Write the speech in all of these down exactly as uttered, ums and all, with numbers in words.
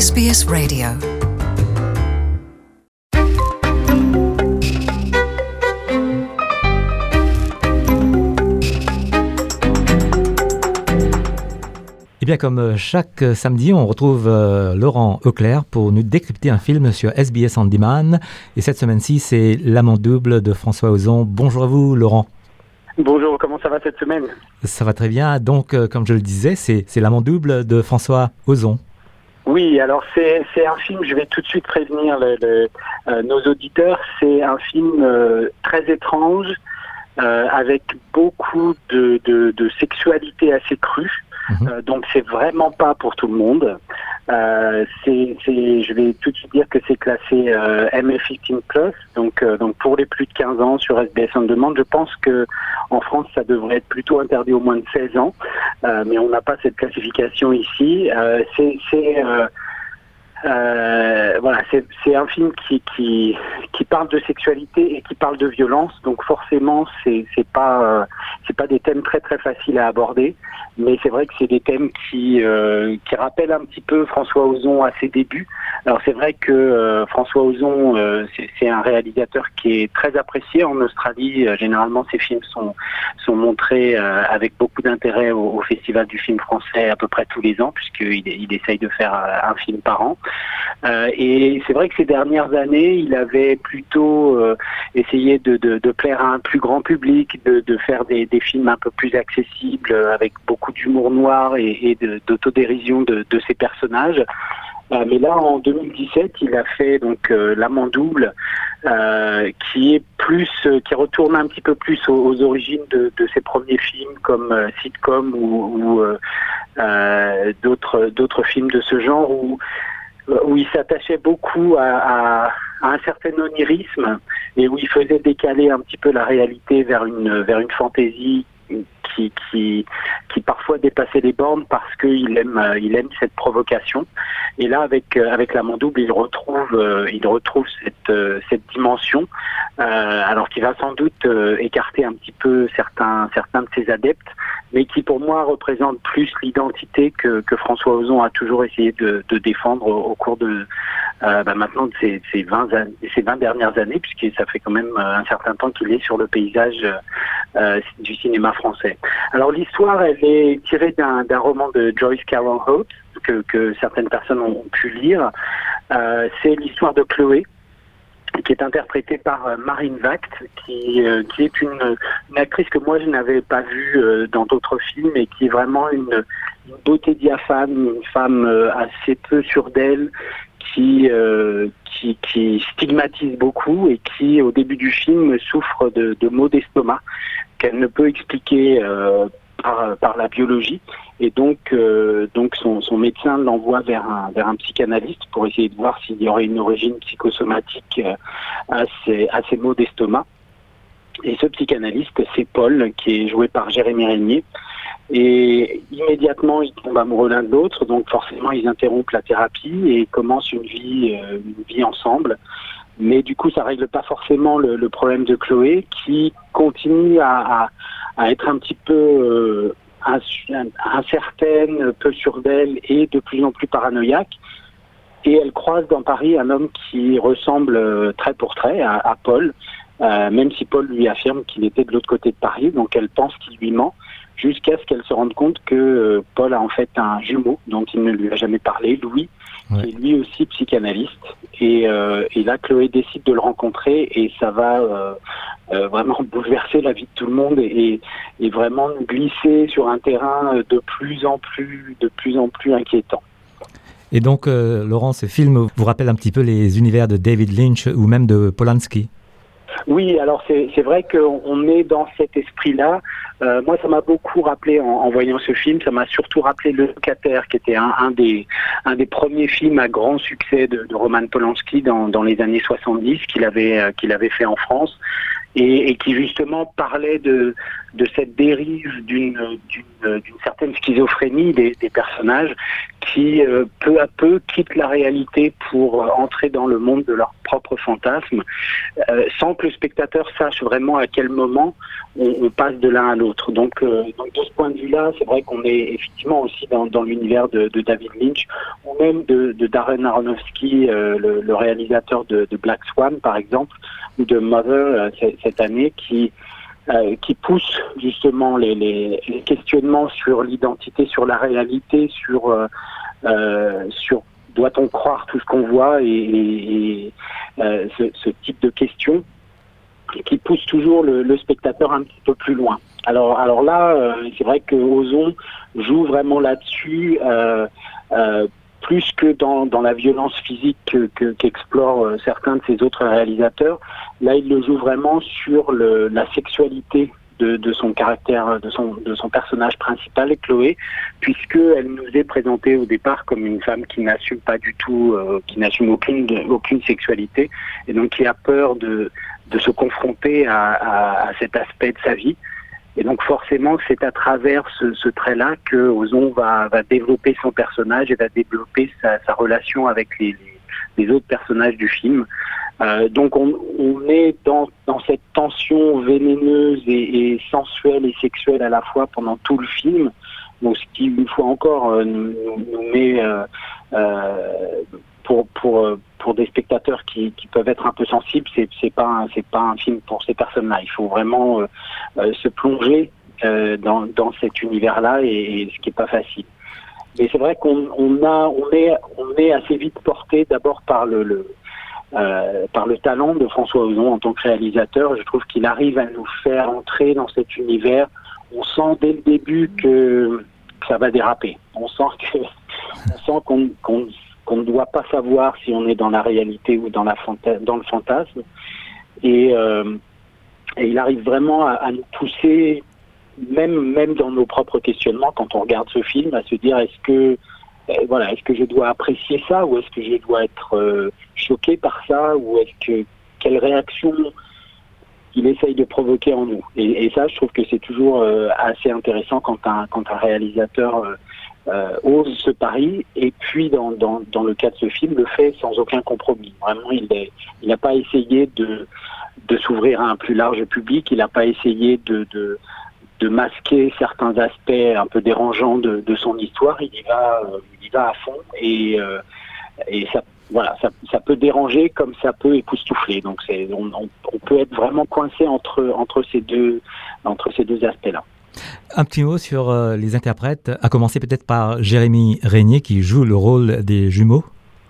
S B S Radio. Eh bien, comme chaque samedi, on retrouve euh, Laurent Auclair pour nous décrypter un film sur S B S On Demand. Et cette semaine-ci, c'est L'Amant double de François Ozon. Bonjour à vous, Laurent. Bonjour, comment ça va cette semaine? Ça va très bien. Donc, euh, comme je le disais, c'est, c'est L'Amant double de François Ozon. Oui, alors c'est, c'est un film, je vais tout de suite prévenir le, le, euh, nos auditeurs, c'est un film euh, très étrange, euh, avec beaucoup de, de, de sexualité assez crue. Mmh. Euh, donc c'est vraiment pas pour tout le monde. Euh, c'est, c'est, je vais tout de suite dire que c'est classé euh, M F quinze plus, donc euh, donc pour les plus de quinze ans sur S B S On Demand. Je pense que en France ça devrait être plutôt interdit aux moins de seize ans, euh, mais on n'a pas cette classification ici. Euh, c'est c'est euh, Euh, voilà, c'est, c'est un film qui, qui qui parle de sexualité et qui parle de violence, donc forcément c'est c'est pas euh, c'est pas des thèmes très très faciles à aborder, mais c'est vrai que c'est des thèmes qui euh, qui rappellent un petit peu François Ozon à ses débuts. Alors c'est vrai que euh, François Ozon euh, c'est, c'est un réalisateur qui est très apprécié en Australie. Euh, généralement ses films sont sont montrés euh, avec beaucoup d'intérêt au, au Festival du film français à peu près tous les ans, puisqu'il il essaye de faire un film par an. Euh, et c'est vrai que ces dernières années, il avait plutôt euh, essayé de, de, de plaire à un plus grand public, de, de faire des, des films un peu plus accessibles, avec beaucoup d'humour noir et, et de, d'autodérision de, de ses personnages. Euh, mais là, en deux mille dix-sept, il a fait donc euh, L'Amant double, euh, qui est plus, euh, qui retourne un petit peu plus aux, aux origines de, de ses premiers films, comme euh, Sitcom ou, ou euh, euh, d'autres, d'autres films de ce genre où où il s'attachait beaucoup à, à, à un certain onirisme et où il faisait décaler un petit peu la réalité vers une vers une fantaisie qui qui qui parfois dépassait les bornes parce qu'il aime il aime cette provocation. Et là avec avec L'Amant double, il retrouve il retrouve cette cette dimension, euh, alors qu'il va sans doute écarter un petit peu certains certains de ses adeptes, mais qui pour moi représente plus l'identité que, que François Ozon a toujours essayé de, de défendre au, au cours de euh, bah maintenant de ces, ces, vingt, ces vingt dernières années, puisque ça fait quand même un certain temps qu'il est sur le paysage euh, du cinéma français. Alors l'histoire, elle est tirée d'un, d'un roman de Joyce Carol Oates, que, que certaines personnes ont pu lire. Euh, c'est l'histoire de Chloé, qui est interprétée par euh, Marine Vact, qui, euh, qui est une, une actrice que moi je n'avais pas vue euh, dans d'autres films et qui est vraiment une, une beauté diaphane, une femme euh, assez peu sûre d'elle, qui, euh, qui, qui stigmatise beaucoup et qui au début du film souffre de, de maux d'estomac qu'elle ne peut expliquer euh, par, par la biologie. Et donc, euh, donc son, son médecin l'envoie vers un, vers un psychanalyste pour essayer de voir s'il y aurait une origine psychosomatique euh, à, ces, à ces maux d'estomac. Et ce psychanalyste, c'est Paul, qui est joué par Jérémy Régnier. Et immédiatement, ils tombent amoureux l'un de l'autre, donc forcément, ils interrompent la thérapie et commencent une vie, euh, une vie ensemble. Mais du coup, ça règle pas forcément le, le problème de Chloé, qui continue à, à, à être un petit peu euh, incertaine, peu sûre d'elle et de plus en plus paranoïaque. Et elle croise dans Paris un homme qui ressemble trait pour trait à, à Paul, euh, même si Paul lui affirme qu'il était de l'autre côté de Paris, donc elle pense qu'il lui ment, jusqu'à ce qu'elle se rende compte que euh, Paul a en fait un jumeau dont il ne lui a jamais parlé, Louis, ouais. Qui est lui aussi psychanalyste. Et, euh, et là, Chloé décide de le rencontrer et ça va euh, euh, vraiment bouleverser la vie de tout le monde et, et vraiment nous glisser sur un terrain de plus en plus, de plus en plus inquiétant. Et donc, euh, Laurent, ce film vous rappelle un petit peu les univers de David Lynch ou même de Polanski? Oui, alors c'est, c'est vrai qu'on est dans cet esprit-là. Euh, moi, ça m'a beaucoup rappelé, en, en voyant ce film, ça m'a surtout rappelé Le Locataire, qui était un, un, des, un des premiers films à grand succès de, de Roman Polanski dans, dans les années soixante-dix, qu'il avait, euh, qu'il avait fait en France, et, et qui justement parlait de, de cette dérive d'une, d'une, d'une certaine schizophrénie des, des personnages qui, euh, peu à peu, quittent la réalité pour euh, entrer dans le monde de leurs propres fantasmes, euh, sans que le spectateur sache vraiment à quel moment on, on passe de l'un à l'autre. Donc, euh, donc de ce point de vue-là, c'est vrai qu'on est effectivement aussi dans, dans l'univers de, de David Lynch, ou même de, de Darren Aronofsky, euh, le, le réalisateur de, de Black Swan, par exemple, ou de Mother, euh, cette année, qui Euh, qui pousse justement les, les, les questionnements sur l'identité, sur la réalité, sur, euh, euh, sur doit-on croire tout ce qu'on voit, et, et, et euh, ce, ce type de questions qui pousse toujours le, le spectateur un petit peu plus loin. Alors, alors là, euh, c'est vrai que Ozon joue vraiment là-dessus, euh, euh, plus que dans, dans la violence physique que, que, qu'explorent euh, certains de ses autres réalisateurs. Là, il le joue vraiment sur le, la sexualité de, de son caractère, de son, de son personnage principal, Chloé, puisqu'elle nous est présentée au départ comme une femme qui n'assume pas du tout, euh, qui n'assume aucune, aucune sexualité, et donc qui a peur de, de se confronter à, à, à cet aspect de sa vie. Et donc forcément, c'est à travers ce, ce trait-là que Ozon va, va développer son personnage et va développer sa, sa relation avec les, les, les autres personnages du film. Euh, donc on, on est dans, dans cette tension vénéneuse et, et sensuelle et sexuelle à la fois pendant tout le film. Donc ce qui, une fois encore, euh, nous, nous met euh, euh, pour pour pour des spectateurs qui, qui peuvent être un peu sensibles, c'est c'est pas un, c'est pas un film pour ces personnes-là. Il faut vraiment euh, euh, se plonger euh, dans dans cet univers-là, et, et ce qui est pas facile. Mais c'est vrai qu'on on a on est on est assez vite porté d'abord par le, le euh, par le talent de François Ozon en tant que réalisateur. Je trouve qu'il arrive à nous faire entrer dans cet univers. On sent dès le début que, que ça va déraper. On sent que on sent qu'on qu'on qu'on ne doit pas savoir si on est dans la réalité ou dans, la fanta- dans le fantasme. Et, euh, et il arrive vraiment à, à nous pousser, même, même dans nos propres questionnements, quand on regarde ce film, à se dire est-ce que, euh, voilà, est-ce que je dois apprécier ça, ou est-ce que je dois être euh, choqué par ça, ou est-ce que, quelle réaction il essaye de provoquer en nous. Et, et ça, je trouve que c'est toujours euh, assez intéressant quand un, quand un réalisateur euh, Euh, ose ce pari, et puis dans, dans, dans le cas de ce film, le fait sans aucun compromis. Vraiment, il est, il n'a pas essayé de, de s'ouvrir à un plus large public, il n'a pas essayé de, de, de masquer certains aspects un peu dérangeants de, de son histoire. Il y va, euh, il y va à fond, et, euh, et ça, voilà, ça, ça peut déranger comme ça peut époustoufler. Donc c'est, on, on, on peut être vraiment coincé entre, entre ces deux, entre ces deux aspects-là. Un petit mot sur euh, les interprètes, à commencer peut-être par Jérémy Régnier qui joue le rôle des jumeaux.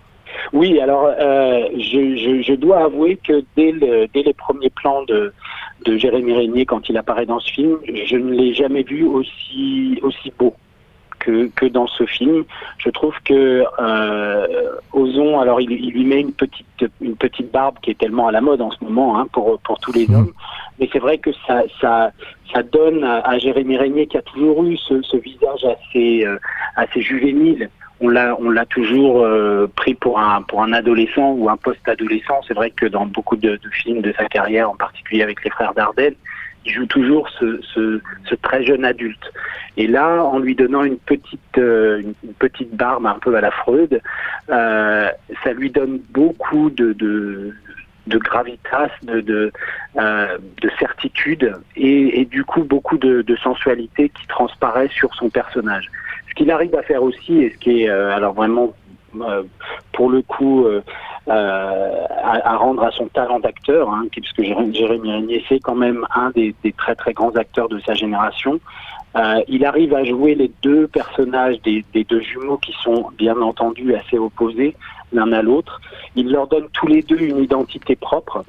Oui, alors euh, je, je, je dois avouer que dès, le, dès les premiers plans de, de Jérémy Régnier, quand il apparaît dans ce film, je ne l'ai jamais vu aussi, aussi beau que, que dans ce film. Je trouve que euh, Ozon, alors il, il lui met une petite, une petite barbe qui est tellement à la mode en ce moment, hein, pour, pour tous les hommes, mais c'est vrai que ça, ça, ça donne à, à Jérémy Régnier, qui a toujours eu ce, ce visage assez, euh, assez juvénile. On l'a, on l'a toujours euh, pris pour un, pour un adolescent ou un post-adolescent. C'est vrai que dans beaucoup de, de films de sa carrière, en particulier avec les frères Dardenne, il joue toujours ce, ce, ce très jeune adulte. Et là, en lui donnant une petite, euh, une petite barbe un peu à la Freud, euh, ça lui donne beaucoup de, de, de gravitas, de, de, euh, de certitude, et, et du coup beaucoup de, de sensualité qui transparaît sur son personnage. Ce qu'il arrive à faire aussi, et ce qui est euh, alors vraiment euh, pour le coup euh, euh, à, à rendre à son talent d'acteur, hein, puisque Jérémy Régnier c'est quand même un des, des très très grands acteurs de sa génération. Euh, il arrive à jouer les deux personnages des, des deux jumeaux qui sont bien entendu assez opposés l'un à l'autre. Il leur donne tous les deux une identité propre,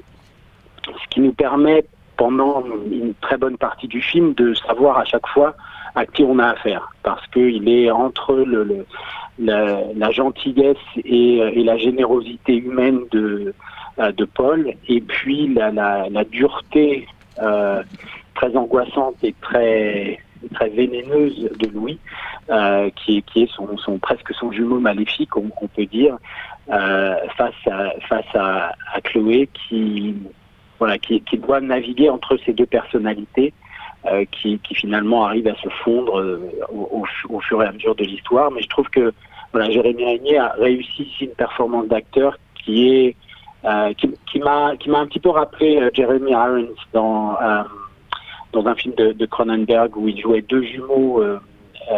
ce qui nous permet pendant une très bonne partie du film de savoir à chaque fois à qui on a affaire, parce qu'il est entre le, le, la, la gentillesse et, et la générosité humaine de, de Paul, et puis la, la, la dureté euh, très angoissante et très, très vénéneuse de Louis, euh, qui, qui est son, son, presque son jumeau maléfique, on, on peut dire, euh, face, à, face à, à Chloé, qui... voilà, qui, qui doit naviguer entre ces deux personnalités euh, qui, qui finalement arrivent à se fondre euh, au, au, au fur et à mesure de l'histoire. Mais je trouve que voilà, Jérémy Régnier a réussi ici une performance d'acteur qui est euh, qui, qui m'a qui m'a un petit peu rappelé euh, Jeremy Irons dans euh, dans un film de, de Cronenberg où il jouait deux jumeaux euh, euh,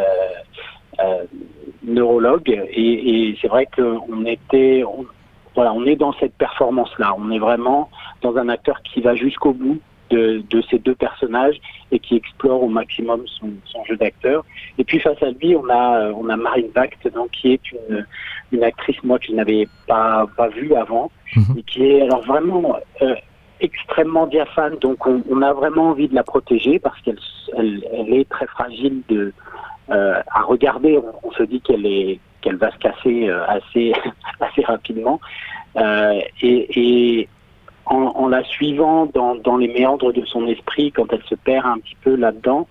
euh, neurologues et, et c'est vrai qu'on était on, voilà on est dans cette performance là, on est vraiment dans un acteur qui va jusqu'au bout de, de ces deux personnages et qui explore au maximum son, son jeu d'acteur. Et puis face à lui, on a on a Marine Vact, donc qui est une une actrice moi que je n'avais pas pas vue avant mmh. et qui est alors vraiment euh, extrêmement diaphane. Donc on, on a vraiment envie de la protéger parce qu'elle elle, elle est très fragile de euh, à regarder. On, on se dit qu'elle est qu'elle va se casser euh, assez assez rapidement euh, et, et En, en la suivant dans, dans les méandres de son esprit, quand elle se perd un petit peu là-dedans,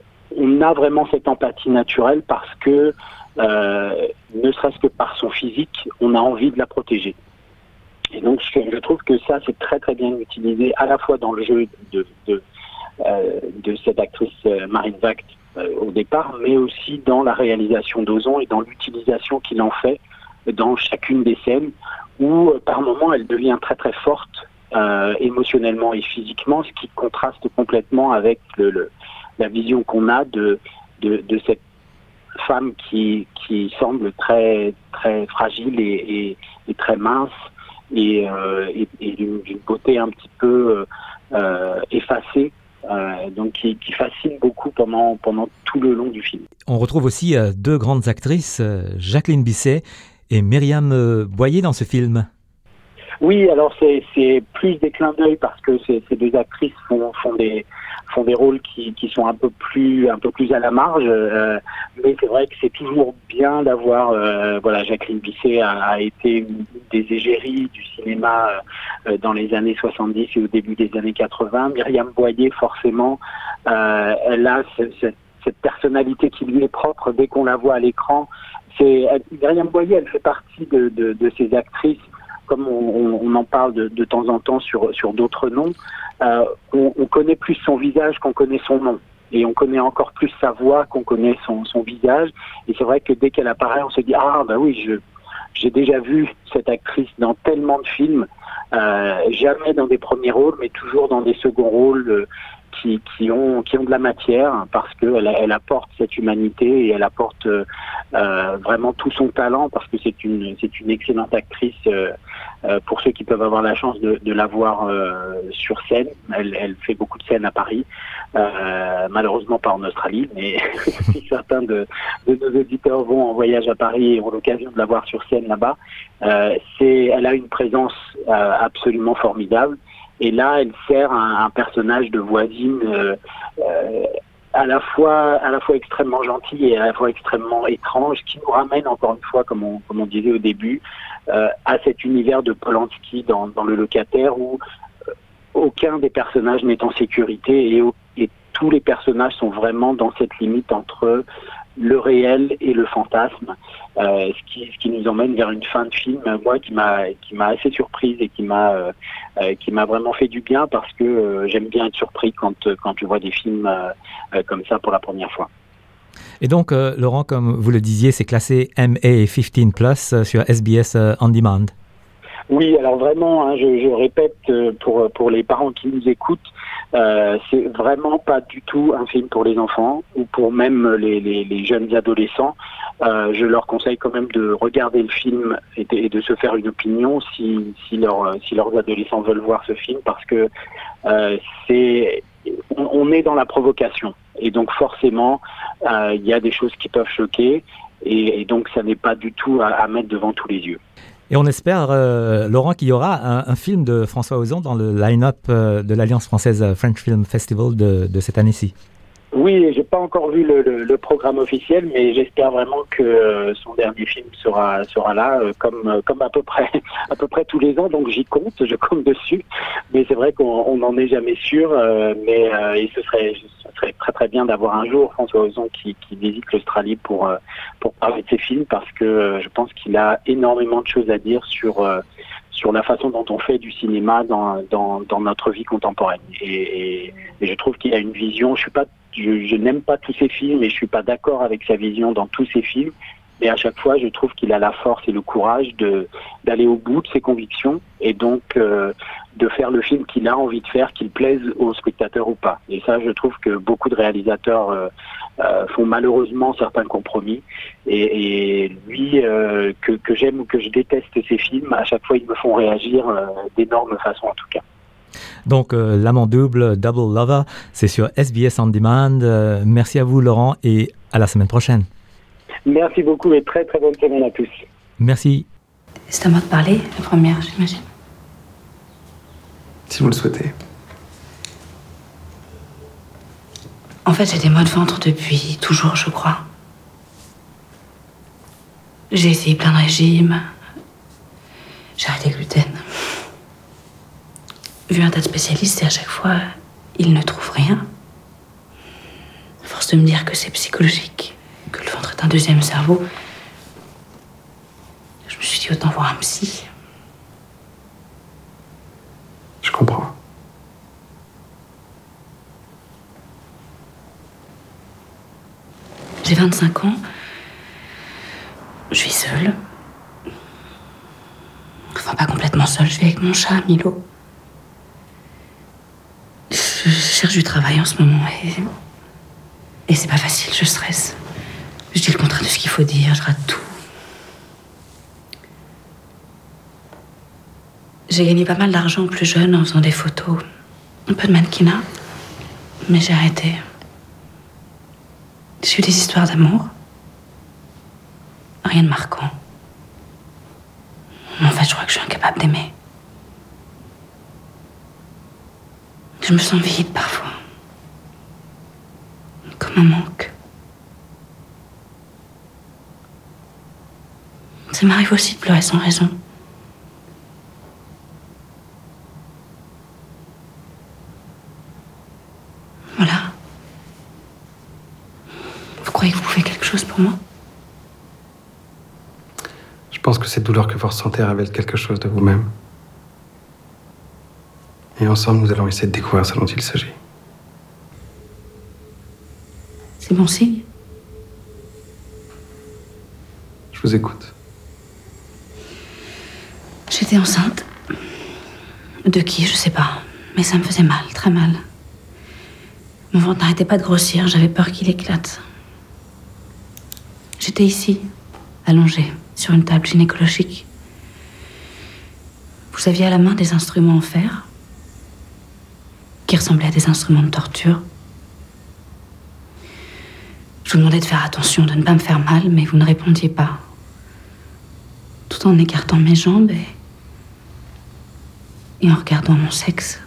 on a vraiment cette empathie naturelle parce que, euh, ne serait-ce que par son physique, on a envie de la protéger. Et donc, je, je trouve que ça, c'est très très bien utilisé à la fois dans le jeu de, de, euh, de cette actrice euh, Marine Vact euh, au départ, mais aussi dans la réalisation d'Ozon et dans l'utilisation qu'il en fait dans chacune des scènes où, par moments, elle devient très très forte. Euh, émotionnellement et physiquement, ce qui contraste complètement avec le, le, la vision qu'on a de, de, de cette femme qui, qui semble très, très fragile et, et, et très mince et, euh, et, et d'une, d'une beauté un petit peu euh, effacée, euh, donc qui, qui fascine beaucoup pendant, pendant tout le long du film. On retrouve aussi euh, deux grandes actrices, euh, Jacqueline Bisset et Myriam euh, Boyer dans ce film. Oui, alors c'est, c'est plus des clins d'œil parce que ces, ces deux actrices font, font des font des rôles qui, qui sont un peu plus un peu plus à la marge, euh, mais c'est vrai que c'est toujours bien d'avoir euh, voilà Jacqueline Bisset a, a été une des égéries du cinéma euh, dans les années soixante-dix et au début des années quatre-vingts. Myriam Boyer, forcément, euh, elle a ce, ce, cette personnalité qui lui est propre dès qu'on la voit à l'écran. C'est elle, Myriam Boyer, elle fait partie de, de, de ces actrices. Comme on, on en parle de, de temps en temps sur, sur d'autres noms, euh, on, on connaît plus son visage qu'on connaît son nom. Et on connaît encore plus sa voix qu'on connaît son, son visage. Et c'est vrai que dès qu'elle apparaît, on se dit « Ah, ben oui, je, j'ai déjà vu cette actrice dans tellement de films, euh, jamais dans des premiers rôles, mais toujours dans des seconds rôles euh, qui, qui, ont, qui ont de la matière, parce qu'elle elle apporte cette humanité et elle apporte euh, euh, vraiment tout son talent, parce que c'est une, c'est une excellente actrice. Euh, Euh, pour ceux qui peuvent avoir la chance de, de la voir euh, sur scène, elle, elle fait beaucoup de scènes à Paris, euh, malheureusement pas en Australie, mais si certains de, de nos auditeurs vont en voyage à Paris et ont l'occasion de la voir sur scène là-bas, euh, c'est, elle a une présence euh, absolument formidable. Et là, elle sert un, un personnage de voisine euh, euh, à la fois à la fois extrêmement gentil et à la fois extrêmement étrange, qui nous ramène encore une fois, comme on, comme on disait au début, euh, à cet univers de Polanski dans, dans Le Locataire, où euh, aucun des personnages n'est en sécurité et, et tous les personnages sont vraiment dans cette limite entre le réel et le fantasme, euh, ce qui ce qui nous emmène vers une fin de film, moi qui m'a qui m'a assez surprise et qui m'a euh, euh, qui m'a vraiment fait du bien, parce que euh, j'aime bien être surpris quand quand je vois des films euh, euh, comme ça pour la première fois. Et donc euh, Laurent, comme vous le disiez, c'est classé M A quinze plus euh, sur S B S euh, On Demand. Oui, alors vraiment, hein, je, je répète euh, pour pour les parents qui nous écoutent, euh, c'est vraiment pas du tout un film pour les enfants ou pour même les les, les jeunes adolescents. Euh, je leur conseille quand même de regarder le film et de, et de se faire une opinion si si leurs si leurs adolescents veulent voir ce film, parce que euh, c'est on, on est dans la provocation et donc forcément euh, il y a des choses qui peuvent choquer et, et donc ça n'est pas du tout à, à mettre devant tous les yeux. Et on espère, euh, Laurent, qu'il y aura un, un film de François Ozon dans le line-up euh, de l'Alliance française French Film Festival de, de cette année-ci. Oui, j'ai pas encore vu le, le, le programme officiel, mais j'espère vraiment que euh, son dernier film sera sera là, euh, comme comme à peu près à peu près tous les ans. Donc j'y compte, je compte dessus. Mais c'est vrai qu'on n'en est jamais sûr. Euh, mais euh, et ce serait ce serait très très bien d'avoir un jour François Ozon qui, qui visite l'Australie pour euh, pour parler de ses films, parce que euh, je pense qu'il a énormément de choses à dire sur euh, sur la façon dont on fait du cinéma dans, dans, dans notre vie contemporaine. Et, et, et je trouve qu'il a une vision, je suis pas, je, je n'aime pas tous ses films et je suis pas d'accord avec sa vision dans tous ses films, mais à chaque fois je trouve qu'il a la force et le courage de, d'aller au bout de ses convictions et donc euh, de faire le film qu'il a envie de faire, qu'il plaise aux spectateurs ou pas. Et ça, je trouve que beaucoup de réalisateurs euh, euh, font malheureusement certains compromis. Et, et lui, euh, que, que j'aime ou que je déteste ses films, à chaque fois, ils me font réagir euh, d'énorme façon en tout cas. Donc, euh, L'Amant double, Double Lover, c'est sur S B S On Demand. Euh, merci à vous, Laurent, et à la semaine prochaine. Merci beaucoup et très très bonne semaine à tous. Merci. C'est à moi de parler, la première, j'imagine. Si vous le souhaitez. En fait, j'ai des maux de ventre depuis toujours, je crois. J'ai essayé plein de régimes. J'ai arrêté le gluten. Vu un tas de spécialistes et à chaque fois, ils ne trouvent rien. À force de me dire que c'est psychologique, que le ventre est un deuxième cerveau, je me suis dit autant voir un psy. Je comprends. J'ai vingt-cinq ans. Je vis seule. Enfin, pas complètement seule. Je vis avec mon chat, Milo. Je cherche du travail en ce moment et... Et c'est pas facile, je stresse. Je dis le contraire de ce qu'il faut dire, je rate tout. J'ai gagné pas mal d'argent plus jeune en faisant des photos. Un peu de mannequinat. Mais j'ai arrêté. J'ai eu des histoires d'amour. Rien de marquant. En fait, je crois que je suis incapable d'aimer. Je me sens vide parfois. Comme un manque. Ça m'arrive aussi de pleurer sans raison. Voilà. Vous croyez que vous pouvez quelque chose pour moi ? Je pense que cette douleur que vous ressentez révèle quelque chose de vous-même. Et ensemble, nous allons essayer de découvrir ce dont il s'agit. C'est bon signe ? Je vous écoute. J'étais enceinte. De qui, je sais pas. Mais ça me faisait mal, très mal. Mon ventre n'arrêtait pas de grossir, j'avais peur qu'il éclate. J'étais ici, allongée, sur une table gynécologique. Vous aviez à la main des instruments en fer, qui ressemblaient à des instruments de torture. Je vous demandais de faire attention, de ne pas me faire mal, mais vous ne répondiez pas. Tout en écartant mes jambes et... et en regardant mon sexe.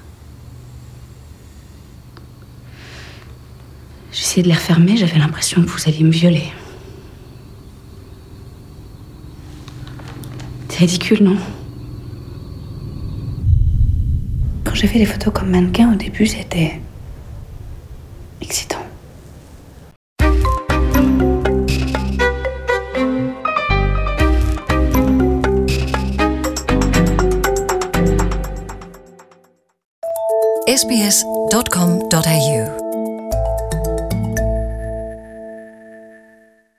J'essayais de les refermer, j'avais l'impression que vous alliez me violer. C'est ridicule, non ? Quand j'ai fait des photos comme mannequin, au début, c'était... excitant. S B S dot com dot A U